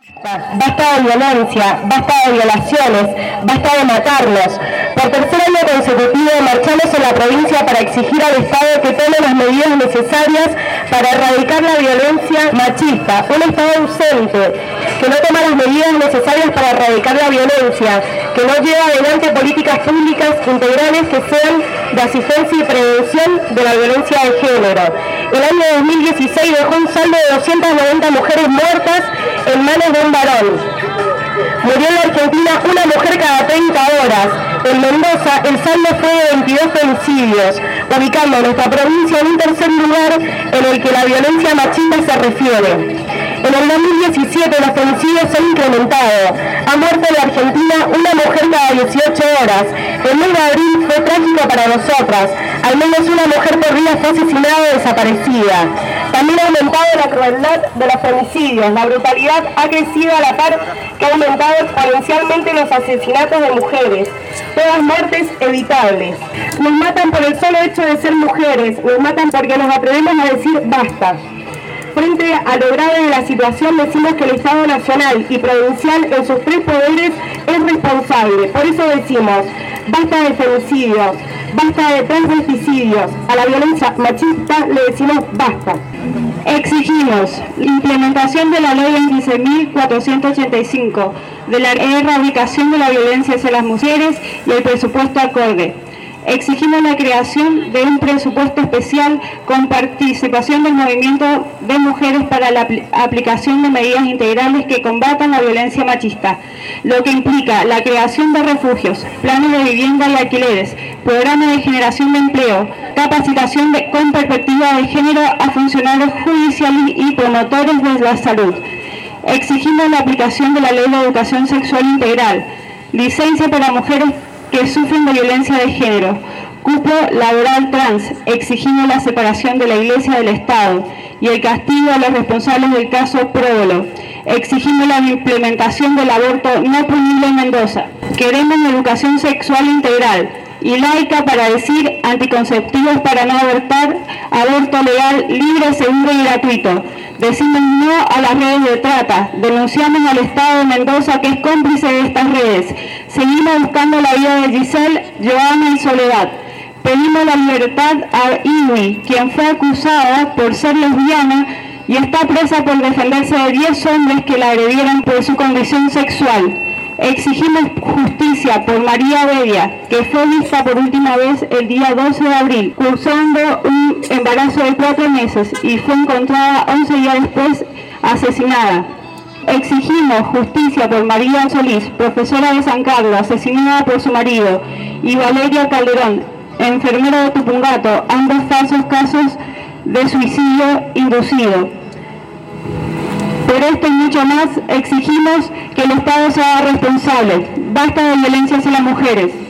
Basta de violencia, basta de violaciones, basta de matarnos. Por tercer año consecutivo marchamos en la provincia para exigir al Estado que tome las medidas necesarias para erradicar la violencia machista. Un Estado ausente, que no toma las medidas necesarias para erradicar la violencia, que no lleva adelante políticas públicas integrales que sean de asistencia y prevención de la violencia de género. El año 2016 dejó un saldo de 290 mujeres muertas en manos de un varón. Murió en la Argentina una mujer cada 30 horas. En Mendoza el saldo fue de 22 femicidios, ubicando a nuestra provincia en un tercer lugar en el que la violencia machista se refiere. En el 2017 los femicidios se han incrementado. Ha muerto en la Argentina una mujer cada 18 horas. El mes de abril fue trágico para nosotras. Al menos una mujer por día fue asesinada o desaparecida. También ha aumentado la crueldad de los femicidios. La brutalidad ha crecido a la par que ha aumentado exponencialmente los asesinatos de mujeres. Todas muertes evitables. Nos matan por el solo hecho de ser mujeres. Nos matan porque nos atrevemos a decir basta. Frente a lo grave de la situación, decimos que el Estado nacional y provincial en sus tres poderes es responsable. Por eso decimos, basta de femicidios, basta de transvesticidios. A la violencia machista le decimos basta. Exigimos la implementación de la Ley 26.485, de la erradicación de la violencia hacia las mujeres y el presupuesto acorde. Exigimos la creación de un presupuesto especial con participación del movimiento de mujeres para la aplicación de medidas integrales que combatan la violencia machista, lo que implica la creación de refugios, planes de vivienda y alquileres, programas de generación de empleo, capacitación con perspectiva de género a funcionarios judiciales y promotores de la salud. Exigimos la aplicación de la Ley de Educación Sexual Integral, licencia para mujeres que sufren de violencia de género, cupo laboral trans. Exigimos la separación de la Iglesia del Estado y el castigo a los responsables del caso Próbolo. Exigimos la implementación del aborto no punible en Mendoza. Queremos una educación sexual integral y laica para decir anticonceptivos para no abortar, aborto legal, libre, seguro y gratuito. Decimos no a las redes de trata, denunciamos al Estado de Mendoza que es cómplice de estas redes. Seguimos buscando la vida de Giselle, Joana y Soledad. Pedimos la libertad a Iwi, quien fue acusada por ser lesbiana y está presa por defenderse de 10 hombres que la agredieron por su condición sexual. Exigimos justicia por María Bedia, que fue vista por última vez el día 12 de abril, cursando un embarazo de 4 meses y fue encontrada 11 días después asesinada. Exigimos justicia por María Solís, profesora de San Carlos, asesinada por su marido, y Valeria Calderón, enfermera de Tupungato, ambos falsos casos de suicidio inducido. Por esto y mucho más, exigimos que el Estado sea responsable. Basta de violencia hacia las mujeres.